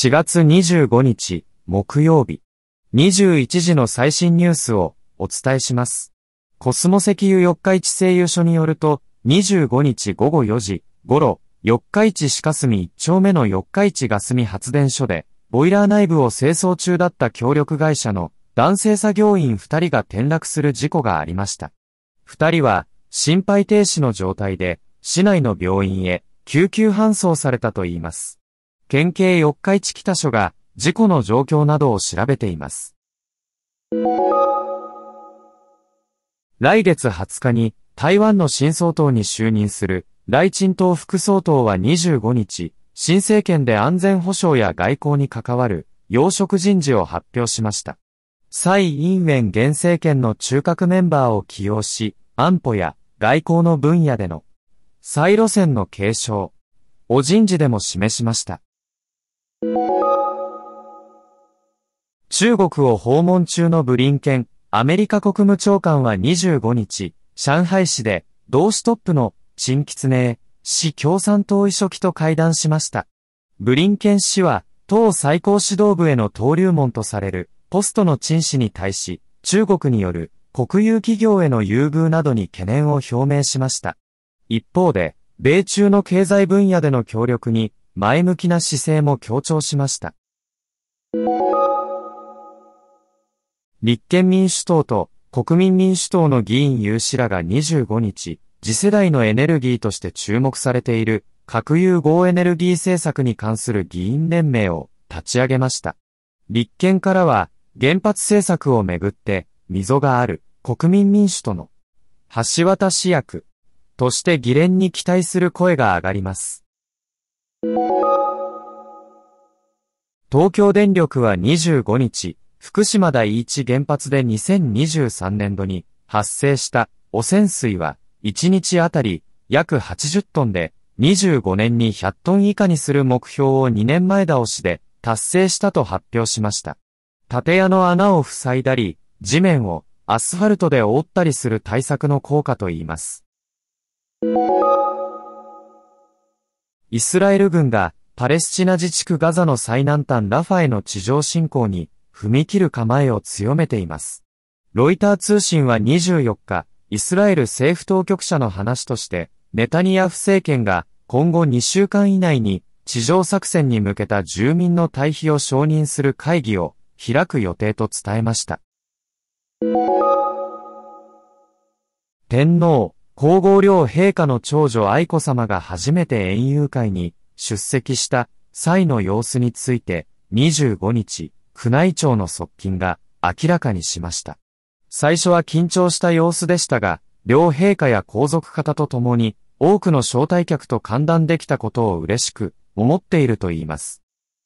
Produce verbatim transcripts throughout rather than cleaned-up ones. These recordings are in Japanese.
しがつにじゅうごにち、木曜日。にじゅういちじの最新ニュースをお伝えします。コスモ石油四日市製油所によると、にじゅうごにちごごよじ頃、四日市市霞いっちょうめの四日市ガスミ発電所で、ボイラー内部を清掃中だった協力会社の男性作業員ふたりが転落する事故がありました。ふたりは心肺停止の状態で市内の病院へ救急搬送されたといいます。県警四日市北署が事故の状況などを調べています。来月はつかに台湾の新総統に就任する頼珍東副総統はにじゅうごにち、新政権で安全保障や外交に関わる要職人事を発表しました。蔡英文現政権の中核メンバーを起用し、安保や外交の分野での蔡路線の継承を人事でも示しました。中国を訪問中のブリンケン、アメリカ国務長官はにじゅうごにち、上海市で同市トップの陳吉寧市共産党委書記と会談しました。ブリンケン氏は党最高指導部への登竜門とされるポストの陳氏に対し、中国による国有企業への優遇などに懸念を表明しました。一方で、米中の経済分野での協力に前向きな姿勢も強調しました。立憲民主党と国民民主党の議員有志らがにじゅうごにち、次世代のエネルギーとして注目されている核融合エネルギー政策に関する議員連盟を立ち上げました。立憲からは原発政策をめぐって溝がある国民民主との橋渡し役として議連に期待する声が上がります。東京電力はにじゅうごにち、福島第一原発でにせんにじゅうさんねんどに発生した汚染水はいちにちあたり約はちじゅっトンでにじゅうごねんにひゃくトン以下にする目標をにねんまえ倒しで達成したと発表しました。建屋の穴を塞いだり、地面をアスファルトで覆ったりする対策の効果といいます。イスラエル軍がパレスチナ自治区ガザの最南端ラファへの地上侵攻に踏み切る構えを強めています。ロイター通信はにじゅうよっか、イスラエル政府当局者の話として、ネタニヤフ政権が今後にしゅうかん以内に地上作戦に向けた住民の退避を承認する会議を開く予定と伝えました。天皇皇后両陛下の長女愛子さまが初めて園遊会に出席した際の様子についてにじゅうごにち、宮内庁の側近が明らかにしました。最初は緊張した様子でしたが、両陛下や皇族方と共に多くの招待客と歓談できたことを嬉しく思っていると言います。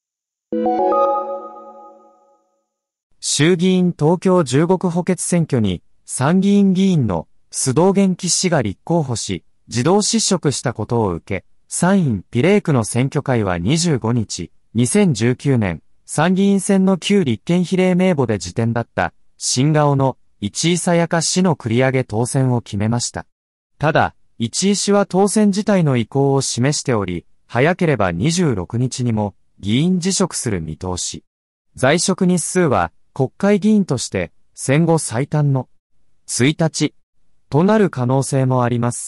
衆議院東京じゅうごく補欠選挙に参議院議員の須藤元気氏が立候補し、自動失職したことを受け、参院比例区の選挙会はにじゅうごにち、にせんじゅうきゅうねん参議院選の旧立憲比例名簿で次点だった新顔の市井さやか氏の繰り上げ当選を決めました。ただ、市井氏は当選自体の意向を示しており、早ければにじゅうろくにちにも議員辞職する見通し。在職日数は国会議員として戦後最短のいちにちとなる可能性もあります。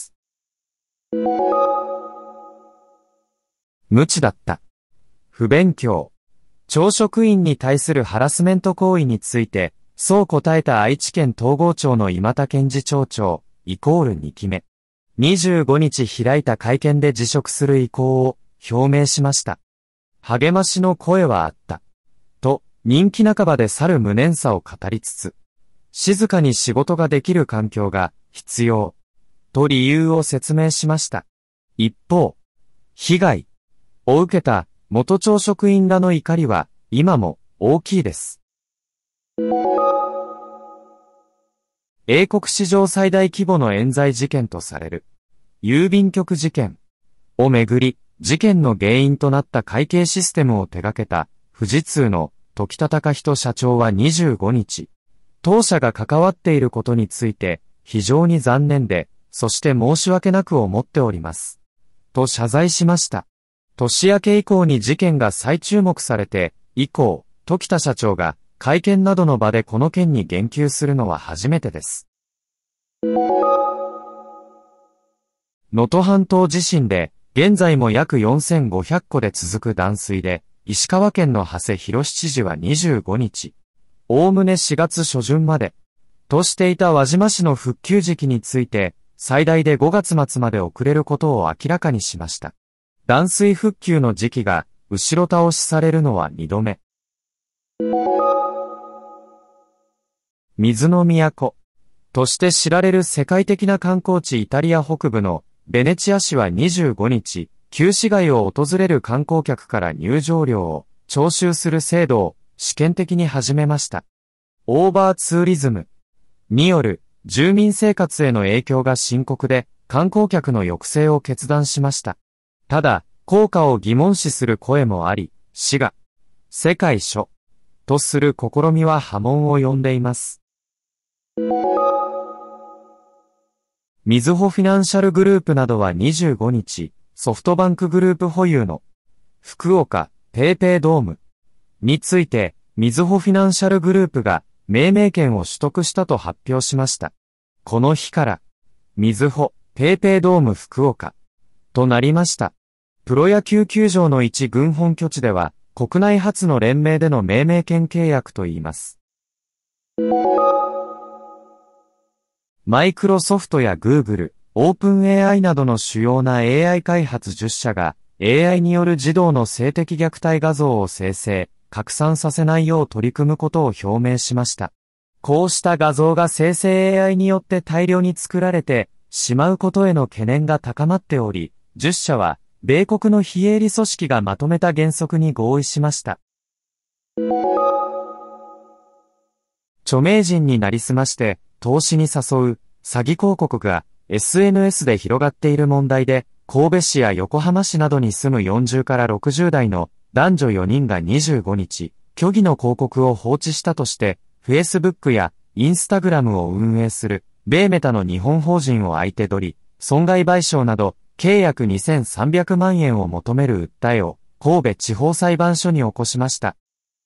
無知だった。不勉強。教職員に対するハラスメント行為について、そう答えた愛知県東郷町の今田健次町長、イコールにきめ。にじゅうごにち開いた会見で辞職する意向を表明しました。励ましの声はあった。と、人気半ばで去る無念さを語りつつ、静かに仕事ができる環境が必要。と理由を説明しました。一方、被害を受けた元町職員らの怒りは今も大きいです。英国史上最大規模の冤罪事件とされる郵便局事件をめぐり、事件の原因となった会計システムを手掛けた富士通の時田隆人社長はにじゅうごにち、当社が関わっていることについて非常に残念で、そして申し訳なく思っております。と謝罪しました。 年明け以降に事件が再注目されて、以降、時田社長が会見などの場でこの件に言及するのは初めてです。能登半島地震で、現在も約よんせんごひゃっこで続く断水で、石川県の馳浩知事はにじゅうごにち、おおむねしがつしょじゅんまで、としていた輪島市の復旧時期について、最大でごがつまつまで遅れることを明らかにしました。断水復旧の時期が、後ろ倒しされるのはにどめ。水の都として知られる世界的な観光地イタリア北部のベネチア市はにじゅうごにち、旧市街を訪れる観光客から入場料を徴収する制度を試験的に始めました。オーバーツーリズムによる住民生活への影響が深刻で観光客の抑制を決断しました。ただ、効果を疑問視する声もあり、市が世界初とする試みは波紋を呼んでいます。みずほフィナンシャルグループなどはにじゅうごにち、ソフトバンクグループ保有の福岡ペイペイドームについて、みずほフィナンシャルグループが命名権を取得したと発表しました。この日から、みずほペイペイドーム福岡となりました。プロ野球球場の一軍本拠地では、国内初の連名での命名権契約といいます。マイクロソフトやグーグル、オープン エーアイ などの主要な エーアイ 開発じゅっしゃが エーアイ による児童の性的虐待画像を生成、拡散させないよう取り組むことを表明しました。こうした画像が生成 エーアイ によって大量に作られてしまうことへの懸念が高まっており、じゅっしゃは米国の非営利組織がまとめた原則に合意しました。著名人になりすまして投資に誘う詐欺広告が エスエヌエス で広がっている問題で、神戸市や横浜市などに住むよんじゅうからろくじゅうだいの男女よにんがにじゅうごにち、虚偽の広告を放置したとして、Facebook や Instagram を運営する米メタの日本法人を相手取り、損害賠償など計約にせんさんびゃくまんえんを求める訴えを神戸地方裁判所に起こしました。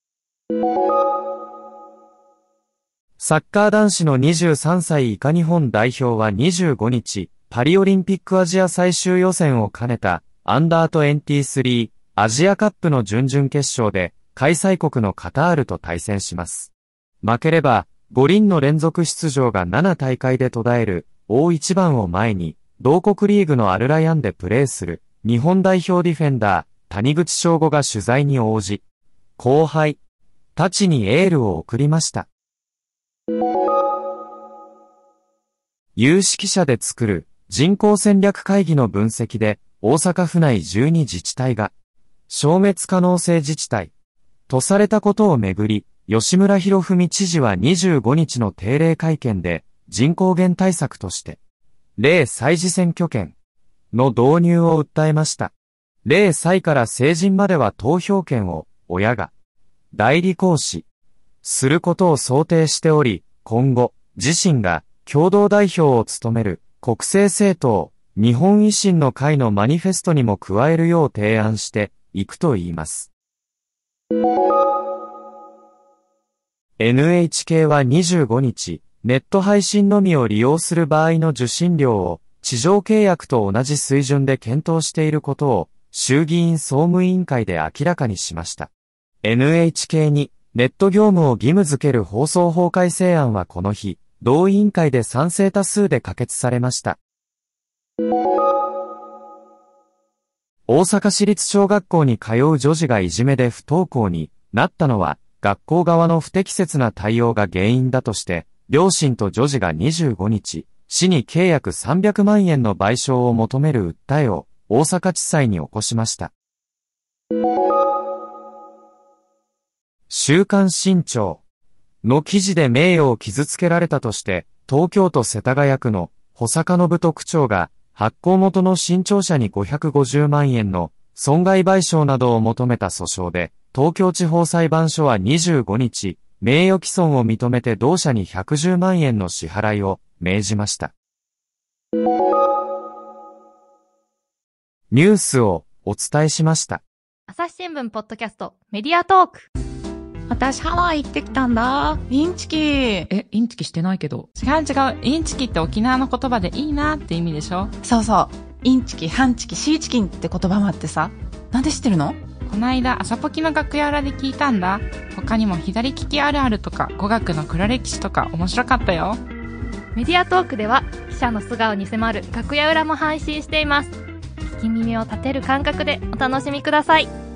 サッカー男子のにじゅうさんさい以下日本代表はにじゅうごにち、パリオリンピックアジア最終予選を兼ねたアンダーにじゅうさんアジアカップの準々決勝で開催国のカタールと対戦します。負ければご輪の連続出場がななたいかいで途絶える大一番を前に同国リーグのアルラヤンでプレーする日本代表ディフェンダー谷口彰悟が取材に応じ、後輩たちにエールを送りました。有識者で作る人口戦略会議の分析で大阪府内じゅうにじちたいが消滅可能性自治体とされたことをめぐり、吉村洋文知事はにじゅうごにちの定例会見で人口減対策としてゼロさい児選挙権の導入を訴えました。ゼロさいから成人までは投票権を親が代理行使することを想定しており、今後自身が共同代表を務める国政政党日本維新の会のマニフェストにも加えるよう提案していくといいます。エヌエイチケー はにじゅうごにち、ネット配信のみを利用する場合の受信料を地上契約と同じ水準で検討していることを衆議院総務委員会で明らかにしました。エヌエイチケー にネット業務を義務付ける放送法改正案はこの日、同委員会で賛成多数で可決されました。大阪市立小学校に通う女児がいじめで不登校になったのは、学校側の不適切な対応が原因だとして、両親と女児がにじゅうごにち、市に計約さんびゃくまんえんの賠償を求める訴えを大阪地裁に起こしました。週刊新潮の記事で名誉を傷つけられたとして、東京都世田谷区の保坂信人区長が発行元の新潮社にごひゃくごじゅうまんえんの損害賠償などを求めた訴訟で、東京地方裁判所はにじゅうごにち、名誉毀損を認めて同社にひゃくじゅうまんえんの支払いを命じました。ニュースをお伝えしました。 朝日新聞ポッドキャストメディアトーク。 私ハワイ行ってきたんだ。インチキ。 え、インチキしてないけど。違う違う。インチキって沖縄の言葉でいいなって意味でしょ。 そうそう。インチキ、ハンチキ、シーチキンって言葉もあってさ。なんで知ってるの？ こないだ朝ポキの楽屋裏で聞いたんだ。他にも左利きあるあるとか語学の黒歴史とか面白かったよ。 メディアトークでは記者の素顔に迫る楽屋裏も配信しています。聞き耳を立てる感覚でお楽しみください。